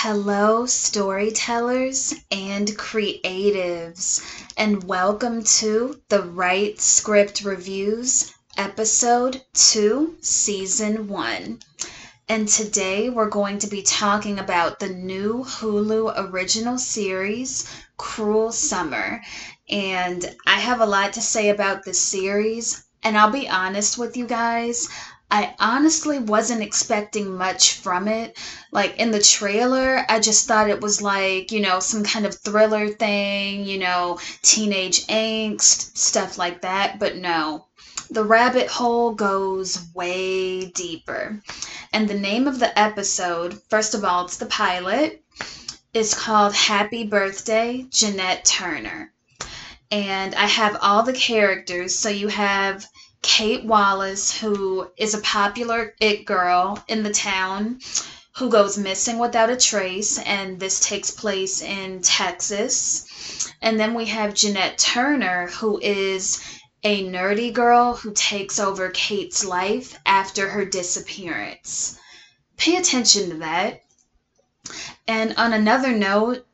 Hello, storytellers and creatives, and welcome to the Right Script Reviews, Episode 2, Season 1. And today we're going to be talking about the new Hulu original series, Cruel Summer. And I have a lot to say about this series, and I'll be honest with you guys. I honestly wasn't expecting much from it. Like in the trailer, I just thought it was like, some kind of thriller thing, teenage angst, stuff like that. But no, the rabbit hole goes way deeper. And the name of the episode, first of all, it's the pilot, is called Happy Birthday, Jeanette Turner. And I have all the characters. So you have Kate Wallace, who is a popular it girl in the town who goes missing without a trace, and this takes place in Texas. And then we have Jeanette Turner, who is a nerdy girl who takes over Kate's life after her disappearance. Pay attention to that. And on another note,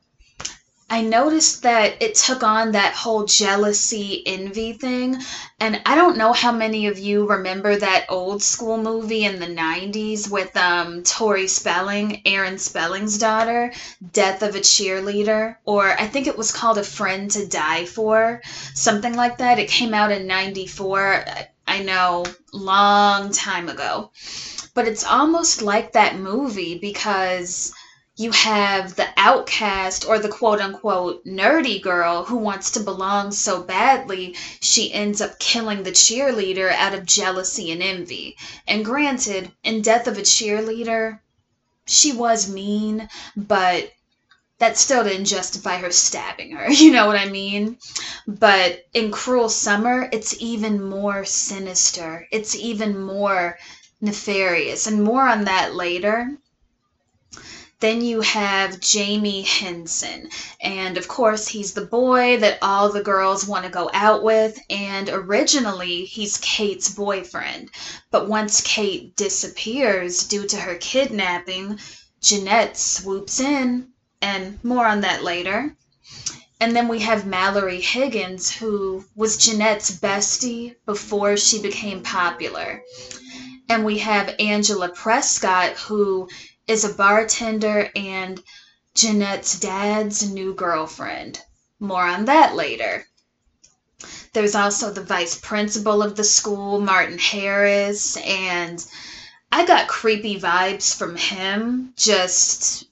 I noticed that it took on that whole jealousy, envy thing. And I don't know how many of you remember that old school movie in the 90s with Tori Spelling, Aaron Spelling's daughter, Death of a Cheerleader, or I think it was called A Friend to Die For, something like that. It came out in 94, I know, long time ago. But it's almost like that movie because you have the outcast or the quote-unquote nerdy girl who wants to belong so badly she ends up killing the cheerleader out of jealousy and envy. And granted, in Death of a Cheerleader, she was mean, but that still didn't justify her stabbing her, you know what I mean? But in Cruel Summer, it's even more sinister. It's even more nefarious, and more on that later. Then you have Jamie Henson, and of course he's the boy that all the girls want to go out with, and originally he's Kate's boyfriend. But once Kate disappears due to her kidnapping, Jeanette swoops in, and more on that later. And then we have Mallory Higgins, who was Jeanette's bestie before she became popular. And we have Angela Prescott, who is a bartender and Jeanette's dad's new girlfriend. More on that later. There's also the vice principal of the school, Martin Harris, and I got creepy vibes from him just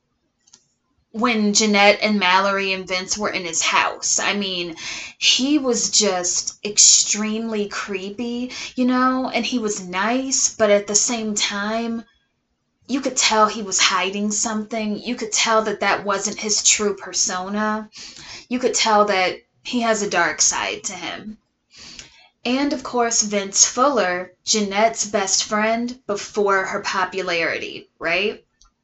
when Jeanette and Mallory and Vince were in his house. I mean, he was just extremely creepy, and he was nice, but at the same time, you could tell he was hiding something. You could tell that that wasn't his true persona. You could tell that he has a dark side to him. And of course, Vince Fuller, Jeanette's best friend before her popularity, right?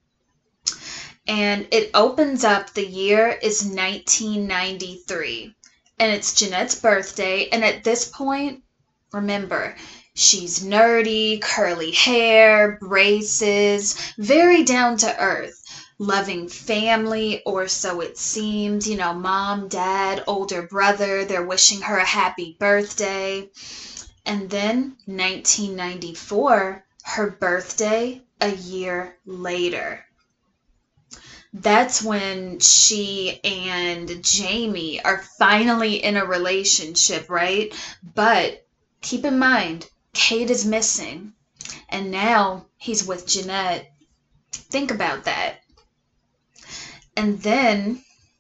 And it opens up, the year is 1993. And it's Jeanette's birthday. And at this point, remember, she's nerdy, curly hair, braces, very down to earth, loving family, or so it seems. Mom, dad, older brother, they're wishing her a happy birthday. And then 1994, her birthday a year later. That's when she and Jamie are finally in a relationship, right? But keep in mind, Kate is missing, and now he's with Jeanette. Think about that. And then,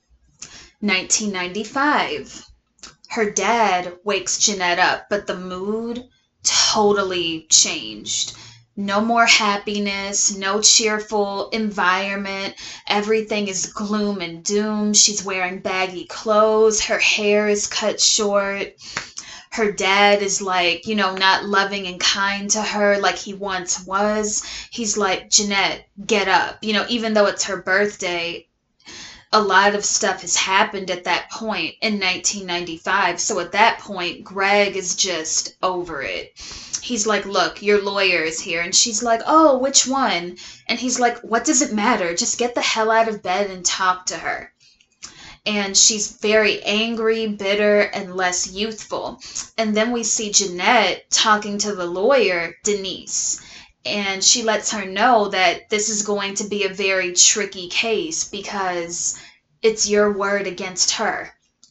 1995, her dad wakes Jeanette up, but the mood totally changed. No more happiness, no cheerful environment. Everything is gloom and doom. She's wearing baggy clothes. Her hair is cut short. Her dad is not loving and kind to her like he once was. He's like, Jeanette, get up. Even though it's her birthday, a lot of stuff has happened at that point in 1995. So at that point, Greg is just over it. He's like, look, your lawyer is here. And she's like, oh, which one? And he's like, what does it matter? Just get the hell out of bed and talk to her. And she's very angry, bitter, and less youthful. And then we see Jeanette talking to the lawyer, Denise. And she lets her know that this is going to be a very tricky case because it's your word against her.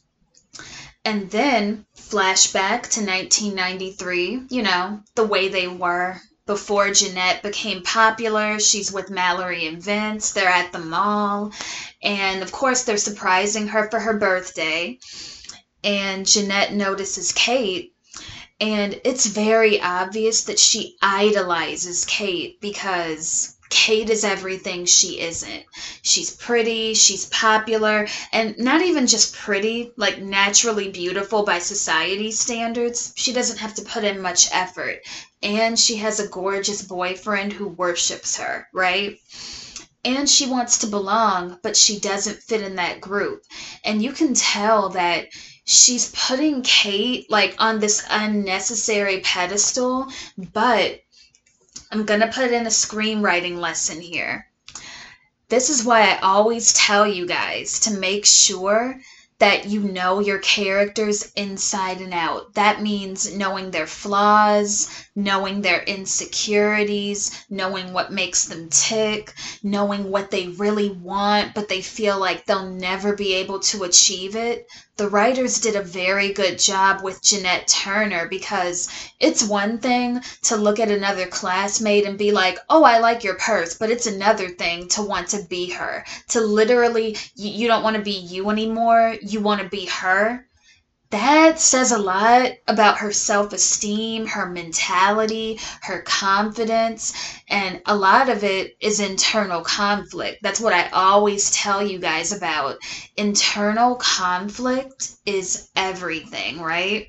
And then flashback to 1993, the way they were before Jeanette became popular. She's with Mallory and Vince. They're at the mall. And of course, they're surprising her for her birthday. And Jeanette notices Kate. And it's very obvious that she idolizes Kate because Kate is everything she isn't. She's pretty, she's popular, and not even just pretty, like naturally beautiful by society standards. She doesn't have to put in much effort. And she has a gorgeous boyfriend who worships her, right? And she wants to belong, but she doesn't fit in that group. And you can tell that she's putting Kate like on this unnecessary pedestal, but I'm going to put in a screenwriting lesson here. This is why I always tell you guys to make sure that you know your characters inside and out. That means knowing their flaws, knowing their insecurities, knowing what makes them tick, knowing what they really want, but they feel like they'll never be able to achieve it. The writers did a very good job with Jeanette Turner because it's one thing to look at another classmate and be like, oh, I like your purse, but it's another thing to want to be her. To literally, you don't want to be you anymore, you want to be her. That says a lot about her self-esteem, her mentality, her confidence, and a lot of it is internal conflict. That's what I always tell you guys about. Internal conflict is everything, right?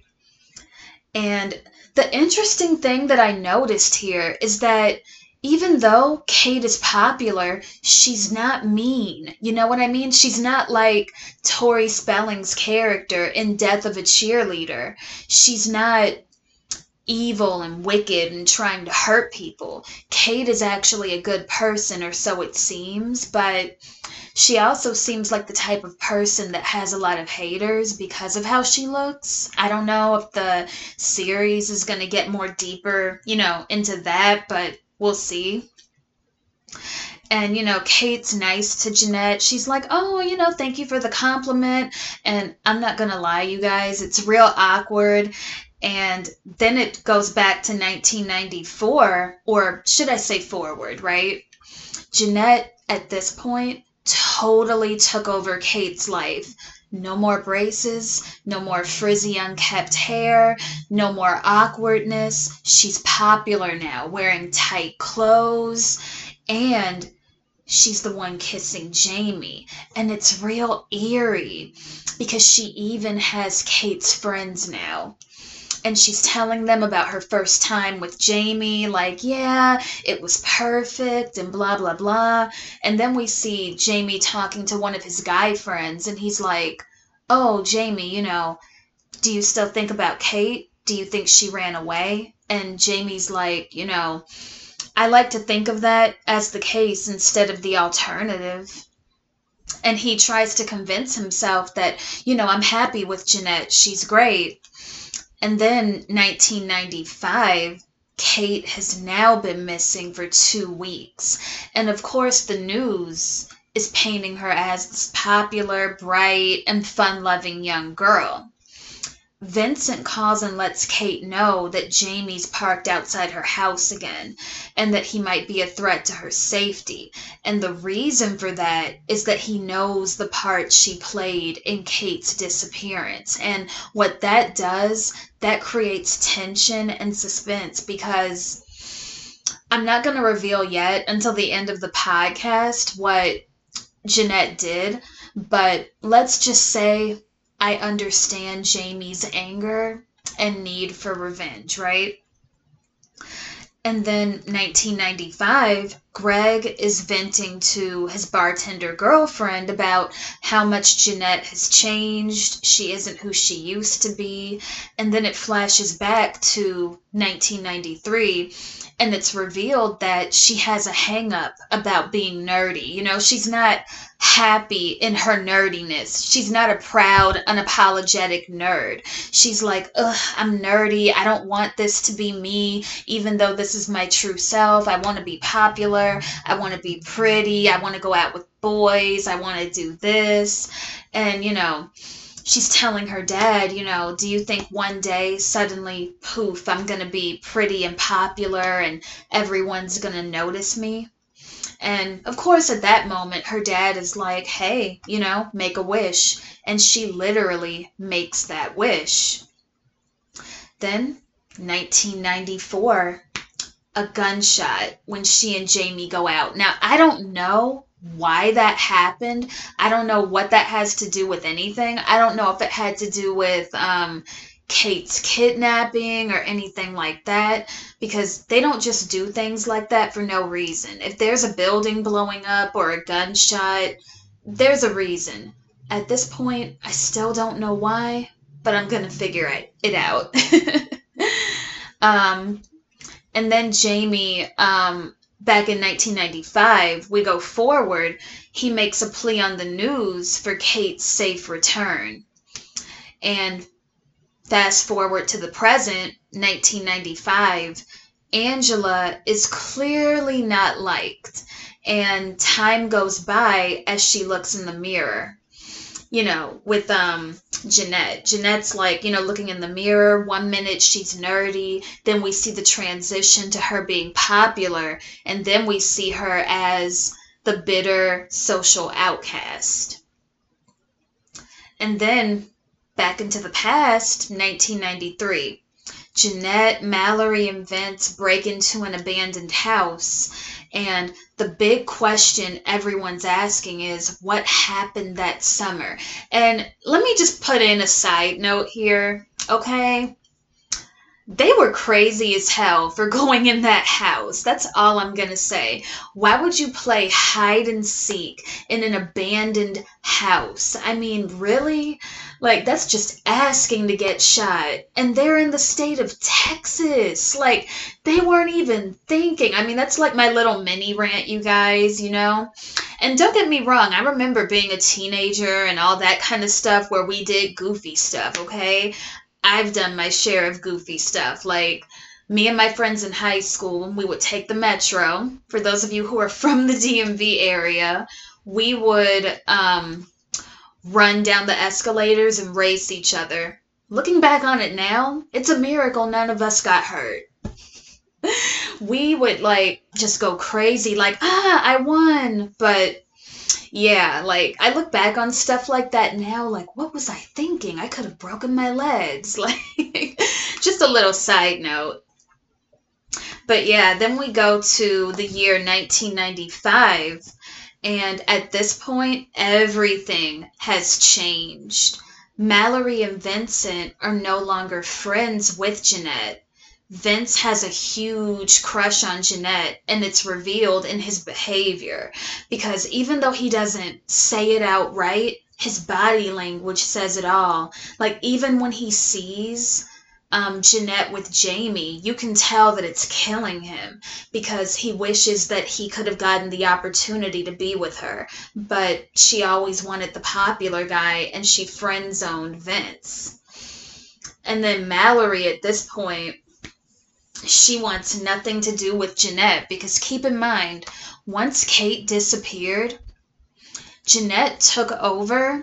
And the interesting thing that I noticed here is that even though Kate is popular, she's not mean. You know what I mean? She's not like Tori Spelling's character in Death of a Cheerleader. She's not evil and wicked and trying to hurt people. Kate is actually a good person, or so it seems, but she also seems like the type of person that has a lot of haters because of how she looks. I don't know if the series is going to get more deeper, into that, but we'll see. And, Kate's nice to Jeanette. She's like, oh, thank you for the compliment. And I'm not going to lie, you guys, it's real awkward. And then it goes back to 1994, or should I say forward, right? Jeanette, at this point, totally took over Kate's life. No more braces, no more frizzy, unkept hair, no more awkwardness. She's popular now, wearing tight clothes, and she's the one kissing Jamie. And it's real eerie because she even has Kate's friends now. And she's telling them about her first time with Jamie, like, yeah, it was perfect and blah, blah, blah. And then we see Jamie talking to one of his guy friends, and he's like, oh, Jamie, do you still think about Kate? Do you think she ran away? And Jamie's like, I like to think of that as the case instead of the alternative. And he tries to convince himself that, I'm happy with Jeanette. She's great. And then 1995, Kate has now been missing for 2 weeks. And of course, the news is painting her as this popular, bright, and fun-loving young girl. Vincent calls and lets Kate know that Jamie's parked outside her house again, and that he might be a threat to her safety. And the reason for that is that he knows the part she played in Kate's disappearance. And what that does, that creates tension and suspense, because I'm not going to reveal yet until the end of the podcast what Jeanette did, but let's just say I understand Jamie's anger and need for revenge, right? And then 1995, Greg is venting to his bartender girlfriend about how much Jeanette has changed. She isn't who she used to be. And then it flashes back to 1993, and it's revealed that she has a hang up about being nerdy. You know, she's not happy in her nerdiness. She's not a proud, unapologetic nerd. She's like, ugh, I'm nerdy. I don't want this to be me, even though this is my true self. I want to be popular. I want to be pretty. I want to go out with boys. I want to do this. And, you know, she's telling her dad, you know, do you think one day suddenly, poof, I'm going to be pretty and popular and everyone's going to notice me? And of course, at that moment, her dad is like, hey, you know, make a wish. And she literally makes that wish. Then, 1994, a gunshot when she and Jamie go out. Now, I don't know why that happened. I don't know what that has to do with anything. I don't know if it had to do with Kate's kidnapping or anything like that, because they don't just do things like that for no reason. If there's a building blowing up or a gunshot, there's a reason. At this point, I still don't know why, but I'm gonna figure it out. And then Jamie, back in 1995, we go forward, he makes a plea on the news for Kate's safe return. And fast forward to the present, 1995, Angela is clearly not liked, and time goes by as she looks in the mirror. You know, with Jeanette. Jeanette's like, you know, looking in the mirror. One minute she's nerdy, then we see the transition to her being popular, and then we see her as the bitter social outcast. And then back into the past, 1993. Jeanette, Mallory, and Vince break into an abandoned house, and the big question everyone's asking is, what happened that summer? And let me just put in a side note here, okay? They were crazy as hell for going in that house. That's all I'm going to say. Why would you play hide and seek in an abandoned house? I mean, really? Like, that's just asking to get shot. And they're in the state of Texas. Like, they weren't even thinking. I mean, that's like my little mini rant, you guys, you know? And don't get me wrong, I remember being a teenager and all that kind of stuff where we did goofy stuff, okay? I've done my share of goofy stuff. Like, me and my friends in high school, we would take the metro. For those of you who are from the DMV area, we would run down the escalators and race each other. Looking back on it now, it's a miracle none of us got hurt. We would, like, just go crazy, like, I won. But yeah, like, I look back on stuff like that now, like, what was I thinking? I could have broken my legs. Like, just a little side note. But yeah, then we go to the year 1995, and at this point, everything has changed. Mallory and Vincent are no longer friends with Jeanette. Vince has a huge crush on Jeanette, and it's revealed in his behavior, because even though he doesn't say it outright, his body language says it all. Like, even when he sees Jeanette with Jamie, you can tell that it's killing him, because he wishes that he could have gotten the opportunity to be with her, but she always wanted the popular guy, and she friend-zoned Vince. And then Mallory, at this point, she wants nothing to do with Jeanette, because keep in mind, once Kate disappeared, Jeanette took over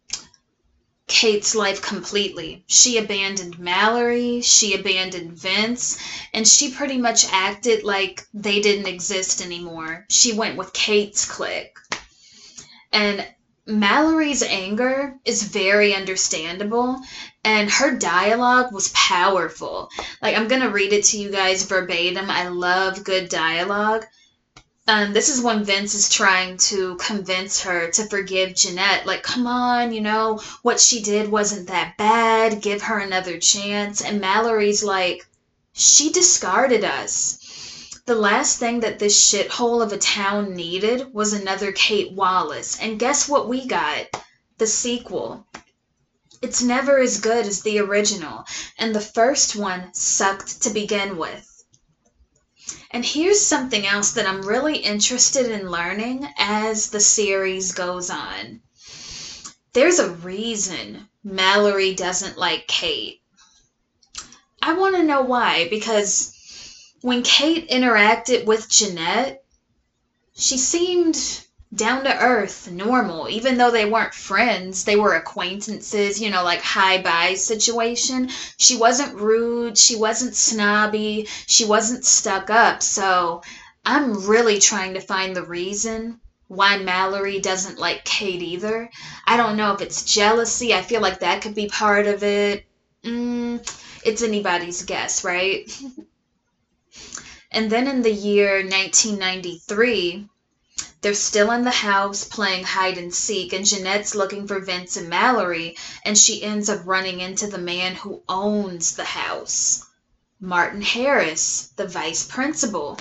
Kate's life completely. She abandoned Mallory, she abandoned Vince, and she pretty much acted like they didn't exist anymore. She went with Kate's clique. And Mallory's anger is very understandable, and her dialogue was powerful. Like, I'm gonna read it to you guys verbatim. I love good dialogue. This is when Vince is trying to convince her to forgive Jeanette. Like, come on, you know, what she did wasn't that bad. Give her another chance. And Mallory's like, she discarded us. The last thing that this shithole of a town needed was another Kate Wallace. And guess what we got? The sequel. It's never as good as the original, and the first one sucked to begin with. And here's something else that I'm really interested in learning as the series goes on. There's a reason Mallory doesn't like Kate. I want to know why, because when Kate interacted with Jeanette, she seemed down to earth, normal, even though they weren't friends. They were acquaintances, like hi-bye situation. She wasn't rude, she wasn't snobby, she wasn't stuck up. So I'm really trying to find the reason why Mallory doesn't like Kate either. I don't know if it's jealousy. I feel like that could be part of it. It's anybody's guess, right? And then in the year 1993, they're still in the house playing hide and seek, and Jeanette's looking for Vince and Mallory, and she ends up running into the man who owns the house, Martin Harris, the vice principal.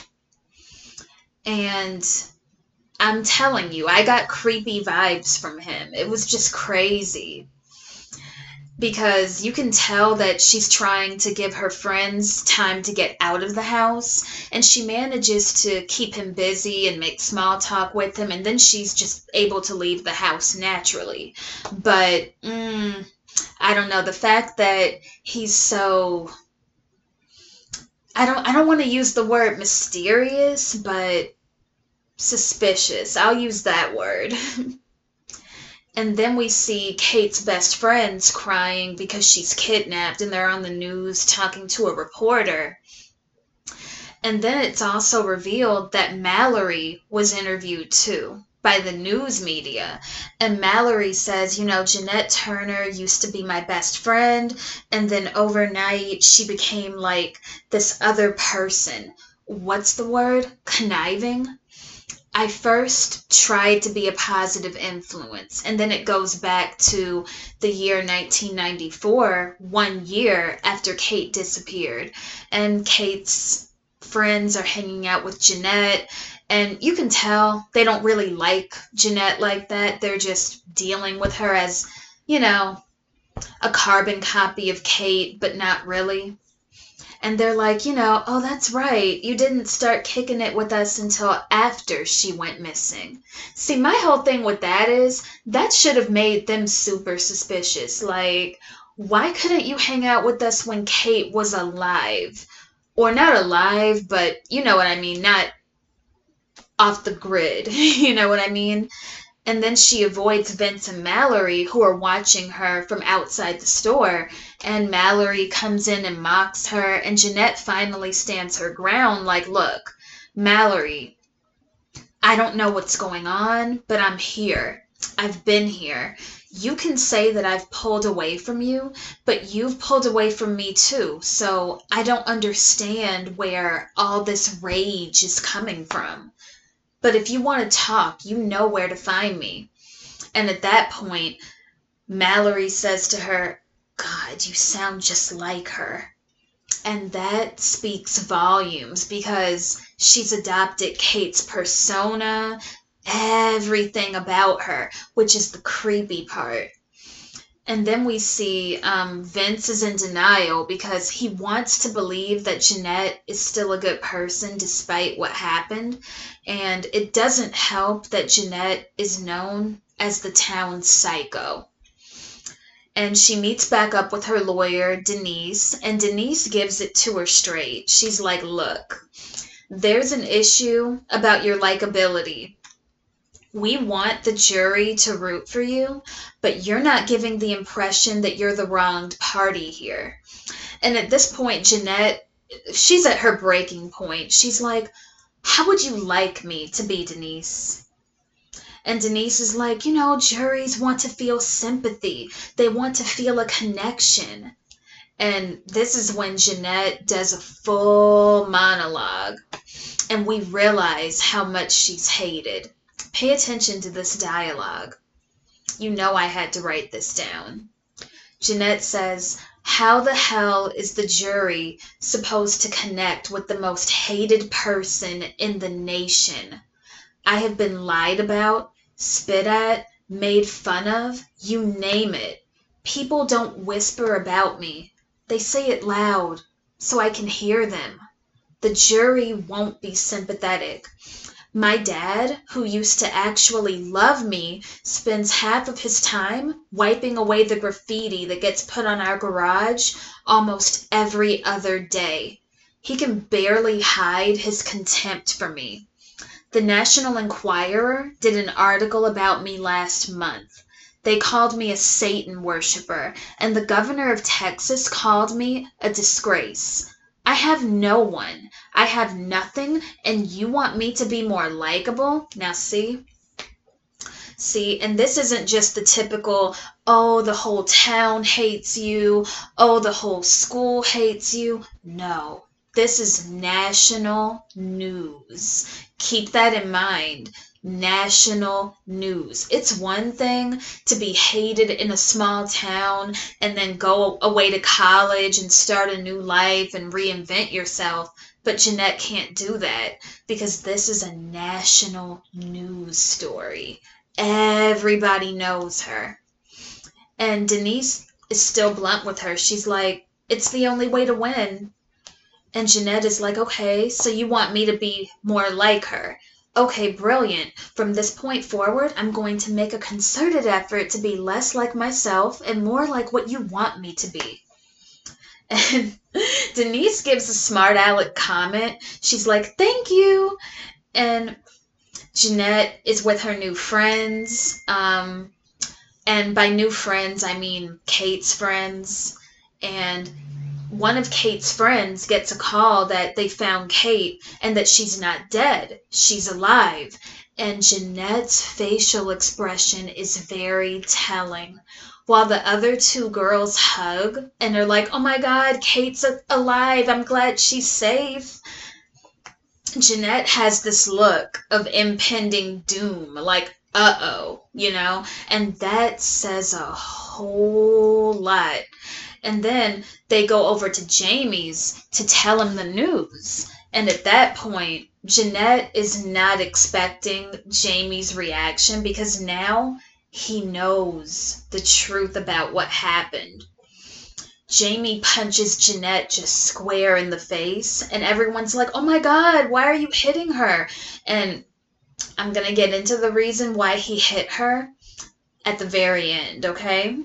And I'm telling you, I got creepy vibes from him. It was just crazy. Because you can tell that she's trying to give her friends time to get out of the house, and she manages to keep him busy and make small talk with him, and then she's just able to leave the house naturally. But I don't know, the fact that he's so, I don't want to use the word mysterious, but suspicious. I'll use that word. And then we see Kate's best friends crying because she's kidnapped, and they're on the news talking to a reporter. And then it's also revealed that Mallory was interviewed too by the news media. And Mallory says, Jeanette Turner used to be my best friend, and then overnight she became like this other person. What's the word? Conniving? I first tried to be a positive influence, and then it goes back to the year 1994, 1 year after Kate disappeared, and Kate's friends are hanging out with Jeanette, and you can tell they don't really like Jeanette like that. They're just dealing with her as, a carbon copy of Kate, but not really. And they're like, oh, that's right. You didn't start kicking it with us until after she went missing. See, my whole thing with that is that should have made them super suspicious. Like, why couldn't you hang out with us when Kate was alive? Or not alive, but you know what I mean, not off the grid. You know what I mean? And then she avoids Vince and Mallory, who are watching her from outside the store. And Mallory comes in and mocks her. And Jeanette finally stands her ground like, look, Mallory, I don't know what's going on, but I'm here. I've been here. You can say that I've pulled away from you, but you've pulled away from me too. So I don't understand where all this rage is coming from. But if you want to talk, you know where to find me. And at that point, Mallory says to her, God, you sound just like her. And that speaks volumes because she's adopted Kate's persona, everything about her, which is the creepy part. And then we see Vince is in denial because he wants to believe that Jeanette is still a good person despite what happened. And it doesn't help that Jeanette is known as the town's psycho. And she meets back up with her lawyer, Denise, and Denise gives it to her straight. She's like, look, there's an issue about your likability. We want the jury to root for you, but you're not giving the impression that you're the wronged party here. And at this point, Jeanette, she's at her breaking point. She's like, how would you like me to be, Denise? And Denise is like, juries want to feel sympathy. They want to feel a connection. And this is when Jeanette does a full monologue, and we realize how much she's hated. Pay attention to this dialogue. I had to write this down. Jeanette says, How the hell is the jury supposed to connect with the most hated person in the nation? I have been lied about, spit at, made fun of, you name it. People don't whisper about me. They say it loud, so I can hear them. The jury won't be sympathetic. My dad, who used to actually love me, spends half of his time wiping away the graffiti that gets put on our garage almost every other day. He can barely hide his contempt for me. The National Enquirer did an article about me last month. They called me a Satan worshiper, and the governor of Texas called me a disgrace. I have no one. I have nothing, and you want me to be more likable? Now see, and this isn't just the typical, oh, the whole town hates you, oh, the whole school hates you. No, this is national news. Keep that in mind. National news. It's one thing to be hated in a small town and then go away to college and start a new life and reinvent yourself. But Jeanette can't do that because this is a national news story. Everybody knows her. And Denise is still blunt with her. She's like, it's the only way to win. And Jeanette is like, okay, so you want me to be more like her. Okay, brilliant. From this point forward, I'm going to make a concerted effort to be less like myself and more like what you want me to be. And Denise gives a smart aleck comment. She's like, thank you. And Jeanette is with her new friends. And by new friends, I mean Kate's friends. And one of Kate's friends gets a call that they found Kate and that she's not dead. She's alive. And Jeanette's facial expression is very telling. While the other two girls hug and are like, oh my God, Kate's alive. I'm glad she's safe. Jeanette has this look of impending doom, like, uh-oh, and that says a whole lot. And then they go over to Jamie's to tell him the news. And at that point, Jeanette is not expecting Jamie's reaction because now he knows the truth about what happened. Jamie punches Jeanette just square in the face, and everyone's like, oh my God, why are you hitting her? And I'm going to get into the reason why he hit her at the very end, okay?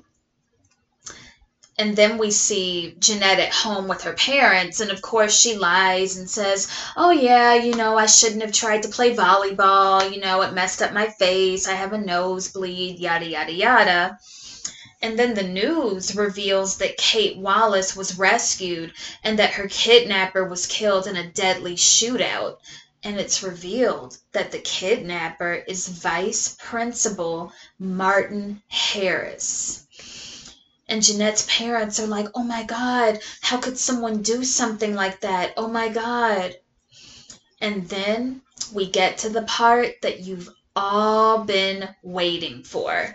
And then we see Jeanette at home with her parents, and of course she lies and says, oh yeah, I shouldn't have tried to play volleyball, it messed up my face, I have a nosebleed, yada, yada, yada. And then the news reveals that Kate Wallace was rescued and that her kidnapper was killed in a deadly shootout. And it's revealed that the kidnapper is Vice Principal Martin Harris. And Jeanette's parents are like, oh my God, how could someone do something like that? Oh my God. And then we get to the part that you've all been waiting for.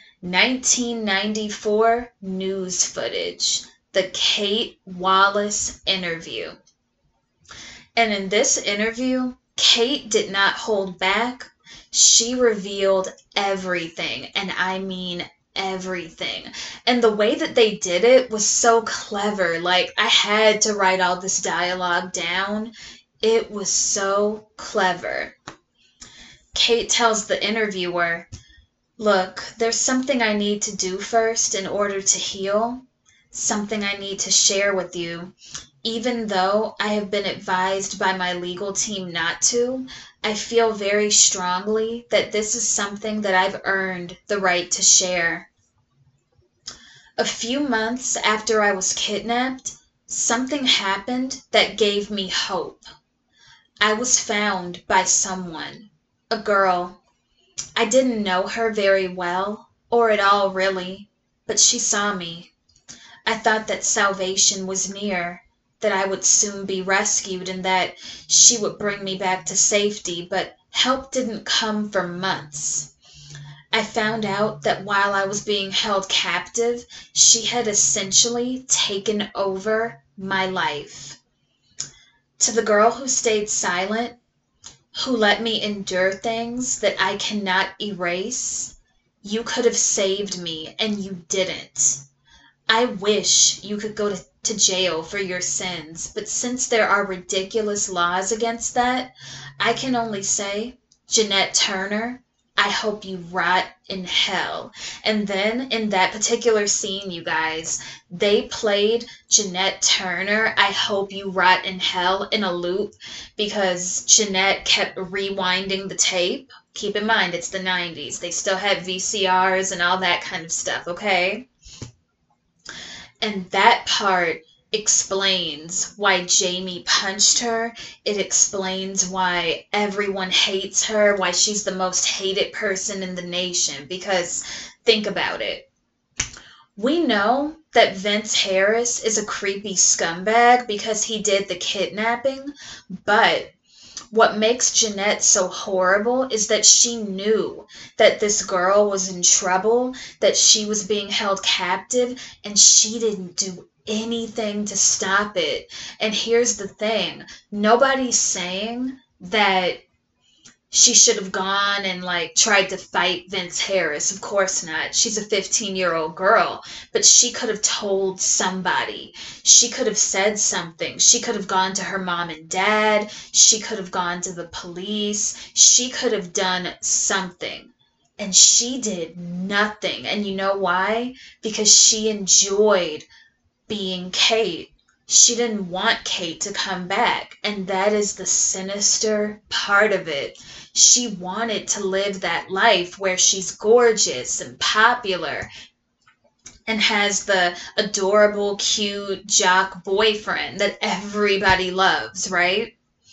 1994 news footage, the Kate Wallace interview. And in this interview, Kate did not hold back. She revealed everything, and I mean everything. And the way that they did it was so clever. Like, I had to write all this dialogue down. It was so clever. Kate tells the interviewer, look, there's something I need to do first in order to heal, something I need to share with you. Even though I have been advised by my legal team not to, I feel very strongly that this is something that I've earned the right to share. A few months after I was kidnapped, something happened that gave me hope. I was found by someone, a girl. I didn't know her very well, or at all really, but she saw me. I thought that salvation was near, that I would soon be rescued, and that she would bring me back to safety, but help didn't come for months. I found out that while I was being held captive, she had essentially taken over my life. To the girl who stayed silent, who let me endure things that I cannot erase, you could have saved me and you didn't. I wish you could go to jail for your sins, but since there are ridiculous laws against that, I can only say, Jeanette Turner, I hope you rot in hell. And then in that particular scene, you guys, they played Jeanette Turner, I hope you rot in hell, in a loop because Jeanette kept rewinding the tape. Keep in mind, it's the 90s. They still had VCRs and all that kind of stuff, okay? And that part explains why Jamie punched her. It explains why everyone hates her, why she's the most hated person in the nation. Because think about it. We know that Vince Harris is a creepy scumbag because he did the kidnapping, but what makes Jeanette so horrible is that she knew that this girl was in trouble, that she was being held captive, and she didn't do anything to stop it. And here's the thing, nobody's saying that she should have gone and tried to fight Vince Harris. Of course not. She's a 15-year-old girl, but she could have told somebody. She could have said something. She could have gone to her mom and dad. She could have gone to the police. She could have done something. And she did nothing. And you know why? Because she enjoyed being Kate. She didn't want Kate to come back. And that is the sinister part of it. She wanted to live that life where she's gorgeous and popular and has the adorable, cute, jock boyfriend that everybody loves, right?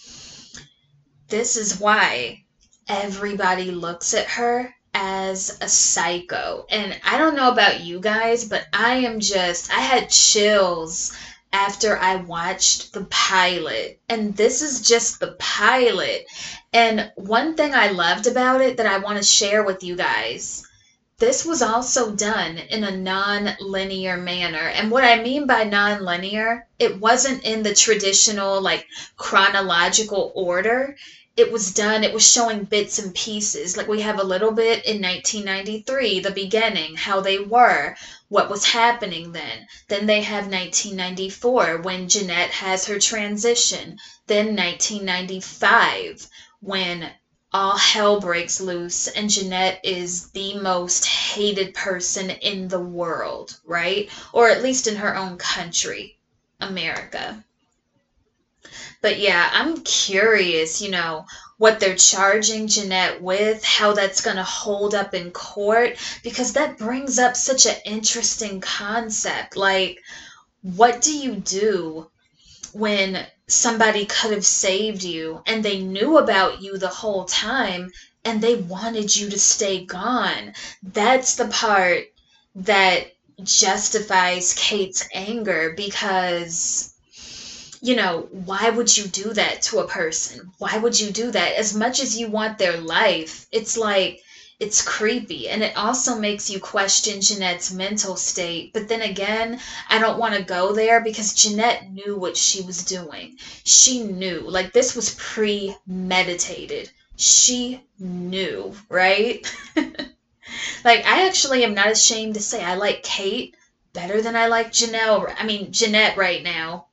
This is why everybody looks at her as a psycho. And I don't know about you guys, but I had chills after I watched the pilot. And this is just the pilot. And one thing I loved about it that I want to share with you guys, this was also done in a non-linear manner. And what I mean by non-linear, it wasn't in the traditional chronological order. It was showing bits and pieces. We have a little bit in 1993, the beginning, how they were, what was happening then. Then they have 1994, when Jeanette has her transition. Then 1995, when all hell breaks loose and Jeanette is the most hated person in the world, right? Or at least in her own country, America. But yeah, I'm curious, what they're charging Jeanette with, how that's going to hold up in court, because that brings up such an interesting concept. What do you do when somebody could have saved you and they knew about you the whole time and they wanted you to stay gone? That's the part that justifies Kate's anger, because why would you do that to a person? Why would you do that? As much as you want their life, it's creepy. And it also makes you question Jeanette's mental state. But then again, I don't want to go there because Jeanette knew what she was doing. She knew. This was premeditated. She knew, right? I actually am not ashamed to say I like Kate better than I like Jeanette right now.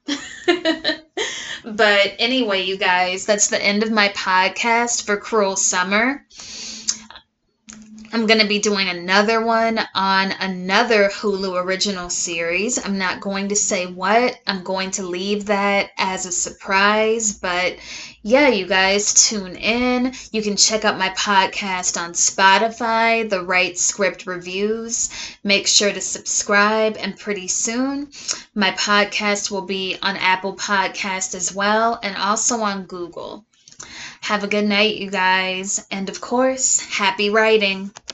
But anyway, you guys, that's the end of my podcast for Cruel Summer. I'm going to be doing another one on another Hulu original series. I'm not going to say what. I'm going to leave that as a surprise. But yeah, you guys, tune in. You can check out my podcast on Spotify, The Right Script Reviews. Make sure to subscribe. And pretty soon, my podcast will be on Apple Podcast as well, and also on Google. Have a good night, you guys. And of course, happy writing.